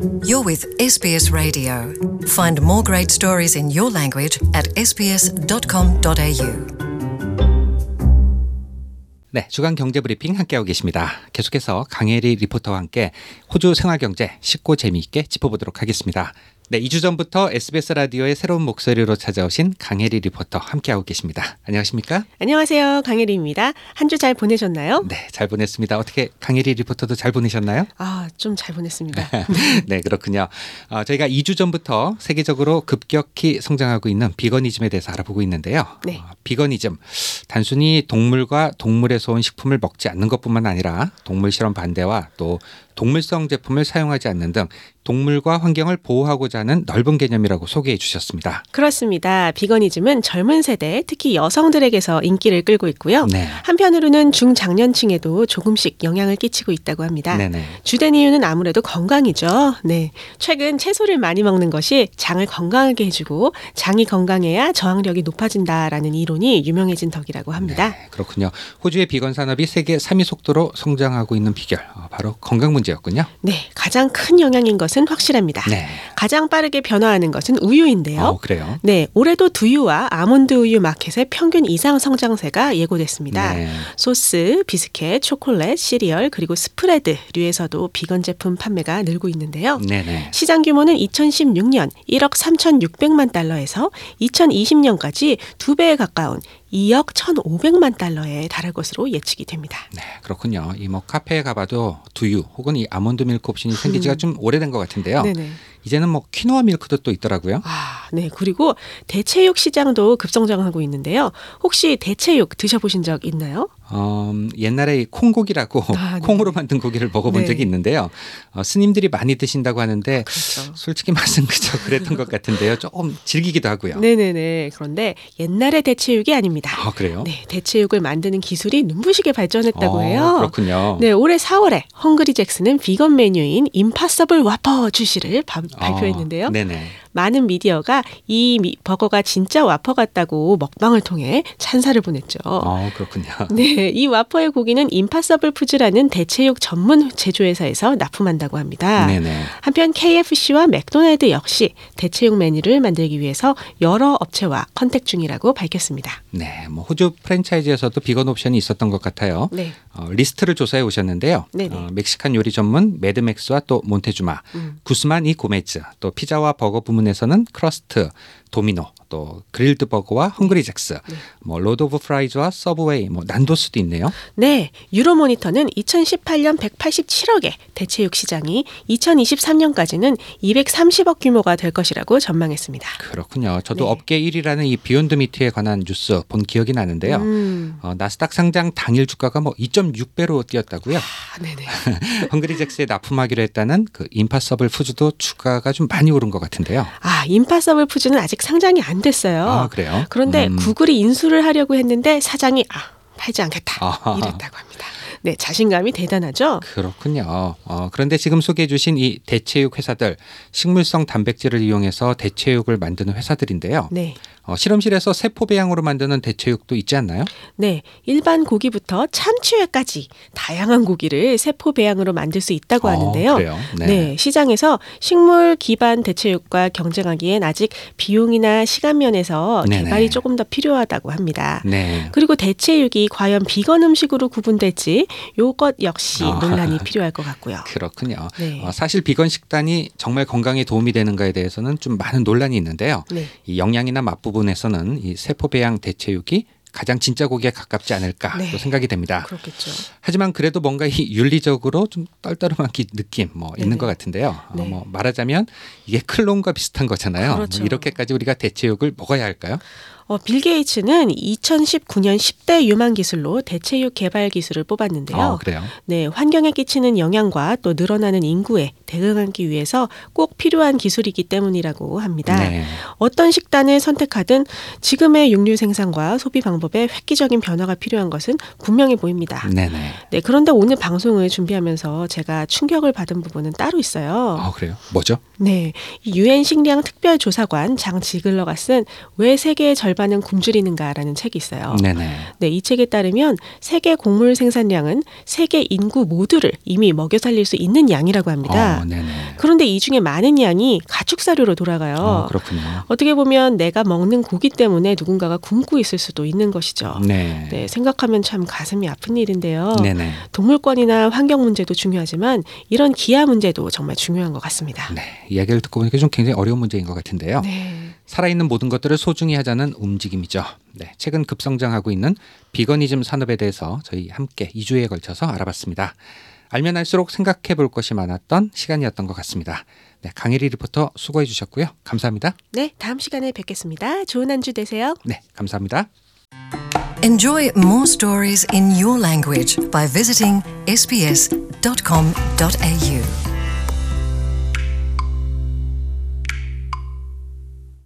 You're with SBS Radio. Find more great stories in your language at sbs.com.au. 네, 주간 경제 브리핑 함께하고 계십니다. 계속해서 강혜리 리포터와 함께 호주 생활경제 쉽고 재미있게 짚어보도록 하겠습니다. 네, 2주 전부터 SBS 라디오의 새로운 목소리로 찾아오신 강혜리 리포터 함께하고 계십니다. 안녕하십니까? 안녕하세요. 강혜리입니다. 한 주 잘 보내셨나요? 네, 잘 보냈습니다. 어떻게 강혜리 리포터도 잘 보내셨나요? 좀 잘 보냈습니다. 네, 그렇군요. 저희가 2주 전부터 세계적으로 급격히 성장하고 있는 비거니즘에 대해서 알아보고 있는데요. 네. 비거니즘, 단순히 동물과 동물에서 온 식품을 먹지 않는 것뿐만 아니라 동물 실험 반대와 또 동물성 제품을 사용하지 않는 등 동물과 환경을 보호하고자 하는 넓은 개념이라고 소개해 주셨습니다. 그렇습니다. 비거니즘은 젊은 세대, 특히 여성들에게서 인기를 끌고 있고요. 네. 한편으로는 중장년층에도 조금씩 영향을 끼치고 있다고 합니다. 네네. 주된 이유는 아무래도 건강이죠. 네. 최근 채소를 많이 먹는 것이 장을 건강하게 해주고 장이 건강해야 저항력이 높아진다라는 이론이 유명해진 덕이라고 합니다. 네, 그렇군요. 호주의 비건 산업이 세계 3위 속도로 성장하고 있는 비결, 바로 건강 문제였군요. 네, 가장 큰 영향인 것은 확실합니다. 네. 가장 빠르게 변화하는 것은 우유인데요. 그래요? 네, 올해도 두유와 아몬드 우유 마켓의 평균 이상 성장세가 예고됐습니다. 네. 소스, 비스켓, 초콜릿, 시리얼 그리고 스프레드류에서도 비건 제품 판매가 늘고 있는데요. 네네. 시장 규모는 2016년 1억 3,600만 달러에서 2020년까지 2배에 가까운 2억 1,500만 달러에 달할 것으로 예측이 됩니다. 네, 그렇군요. 이 카페에 가봐도 두유 혹은 이 아몬드 밀크 옵션이 생긴 지가 좀 오래된 것 같은데요. 네네. 이제는 퀴노아 밀크도 또 있더라고요. 네. 그리고 대체육 시장도 급성장하고 있는데요. 혹시 대체육 드셔보신 적 있나요? 옛날에 콩고기라고 네. 콩으로 만든 고기를 먹어본 네. 적이 있는데요. 스님들이 많이 드신다고 하는데 그렇죠. 솔직히 맛은 그저 그랬던 것 같은데요. 조금 질기기도 하고요. 네네네. 그런데 옛날의 대체육이 아닙니다. 그래요? 네, 대체육을 만드는 기술이 눈부시게 발전했다고 해요. 그렇군요. 네, 올해 4월에 헝그리 잭스는 비건 메뉴인 임파서블 와퍼 출시를 발표했는데요. 네네. 많은 미디어가 이 버거가 진짜 와퍼 같다고 먹방을 통해 찬사를 보냈죠. 그렇군요. 네, 이 와퍼의 고기는 임파서블 푸즈라는 대체육 전문 제조회사에서 납품한다고 합니다. 네네. 한편 KFC와 맥도날드 역시 대체육 메뉴를 만들기 위해서 여러 업체와 컨택 중이라고 밝혔습니다. 네, 호주 프랜차이즈에서도 비건 옵션이 있었던 것 같아요. 네. 리스트를 조사해 오셨는데요. 네네. 멕시칸 요리 전문 매드맥스와 또 몬테주마, 구스만 이 고메즈, 또 피자와 버거 부문에서는 크러스트, 도미노, 또 그릴드 버거와 헝그리 잭스, 로드 오브 프라이즈와 서브웨이, 난도스도 있네요. 네, 유로모니터는 2018년 187억의 대체육 시장이 2023년까지는 230억 규모가 될 것이라고 전망했습니다. 그렇군요. 저도 네. 업계 1위라는 이 비욘드 미트에 관한 뉴스 본 기억이 나는데요. 나스닥 상장 당일 주가가 2.6배로 뛰었다고요. 네네. 헝그리 잭스에 납품하기로 했다는 그 임파서블 푸즈도 주가가 좀 많이 오른 것 같은데요. 임파서블 푸즈는 아직 상장이 안 됐어요. 그래요? 그런데 구글이 인수를 하려고 했는데 사장이 팔지 않겠다 이랬다고 합니다. 네, 자신감이 대단하죠. 그렇군요. 그런데 지금 소개해 주신 이 대체육 회사들, 식물성 단백질을 이용해서 대체육을 만드는 회사들인데요. 네. 실험실에서 세포 배양으로 만드는 대체육도 있지 않나요? 네, 일반 고기부터 참치회까지 다양한 고기를 세포 배양으로 만들 수 있다고 하는데요. 그래요? 네, 시장에서 식물 기반 대체육과 경쟁하기엔 아직 비용이나 시간 면에서 네네. 개발이 조금 더 필요하다고 합니다. 네. 그리고 대체육이 과연 비건 음식으로 구분될지 요것 역시 논란이 필요할 것 같고요. 그렇군요. 네. 사실 비건 식단이 정말 건강에 도움이 되는가에 대해서는 좀 많은 논란이 있는데요. 네. 이 영양이나 맛 부분에서는 이 세포 배양 대체육이 가장 진짜 고기에 가깝지 않을까 네. 또 생각이 됩니다. 그렇겠죠. 하지만 그래도 뭔가 이 윤리적으로 좀 떨떠름한 느낌 있는 네네. 것 같은데요. 네. 말하자면 이게 클론과 비슷한 거잖아요. 그렇죠. 이렇게까지 우리가 대체육을 먹어야 할까요? 빌 게이츠는 2019년 10대 유망 기술로 대체육 개발 기술을 뽑았는데요. 그래요? 네, 환경에 끼치는 영향과 또 늘어나는 인구에 대응하기 위해서 꼭 필요한 기술이기 때문이라고 합니다. 네. 어떤 식단을 선택하든 지금의 육류 생산과 소비 방법에 획기적인 변화가 필요한 것은 분명해 보입니다. 네네. 네, 그런데 오늘 방송을 준비하면서 제가 충격을 받은 부분은 따로 있어요. 그래요? 뭐죠? 네, 이 유엔 식량 특별조사관 장 지글러가 쓴 왜 세계의 절반 절반은 굶주리는가라는 책이 있어요. 네네. 네, 이 책에 따르면 세계 곡물 생산량은 세계 인구 모두를 이미 먹여 살릴 수 있는 양이라고 합니다. 네네. 그런데 이 중에 많은 양이 가축사료로 돌아가요. 그렇군요. 어떻게 보면 내가 먹는 고기 때문에 누군가가 굶고 있을 수도 있는 것이죠. 네. 네, 생각하면 참 가슴이 아픈 일인데요. 네네. 동물권이나 환경 문제도 중요하지만 이런 기아 문제도 정말 중요한 것 같습니다. 네. 이야기를 듣고 보니까 좀 굉장히 어려운 문제인 것 같은데요. 네. 살아있는 모든 것들을 소중히 하자는 움직임이죠. 네. 최근 급성장하고 있는 비거니즘 산업에 대해서 저희 함께 2주에 걸쳐서 알아봤습니다. 알면 알수록 생각해 볼 것이 많았던 시간이었던 것 같습니다. 네, 강혜리 리포터 수고해 주셨고요. 감사합니다. 네, 다음 시간에 뵙겠습니다. 좋은 한 주 되세요. 네, 감사합니다. Enjoy more stories in your language by visiting sbs.com.au.